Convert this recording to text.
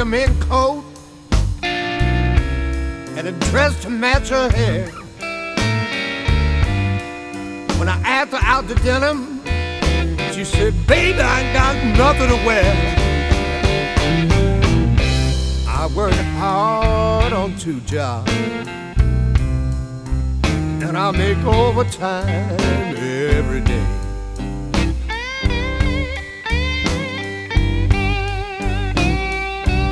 your mink coat and a dress to match her hair. When I asked her out to dinner, she said, baby, I ain't got nothing to wear. I work hard on 2 jobs, and I make overtime every day.